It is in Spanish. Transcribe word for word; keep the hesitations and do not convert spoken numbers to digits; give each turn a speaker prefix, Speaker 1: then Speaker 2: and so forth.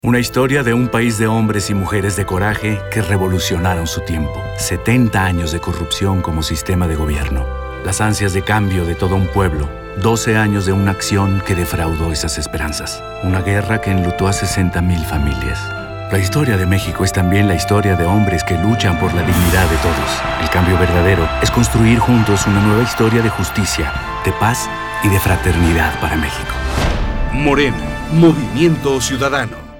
Speaker 1: Una historia de un país de hombres y mujeres de coraje que revolucionaron su tiempo. setenta años de corrupción como sistema de gobierno. Las ansias de cambio de todo un pueblo. doce años de una acción que defraudó esas esperanzas. Una guerra que enlutó a sesenta mil familias. La historia de México es también la historia de hombres que luchan por la dignidad de todos. El cambio verdadero es construir juntos una nueva historia de justicia, de paz y de fraternidad para México.
Speaker 2: Morena, Movimiento Ciudadano.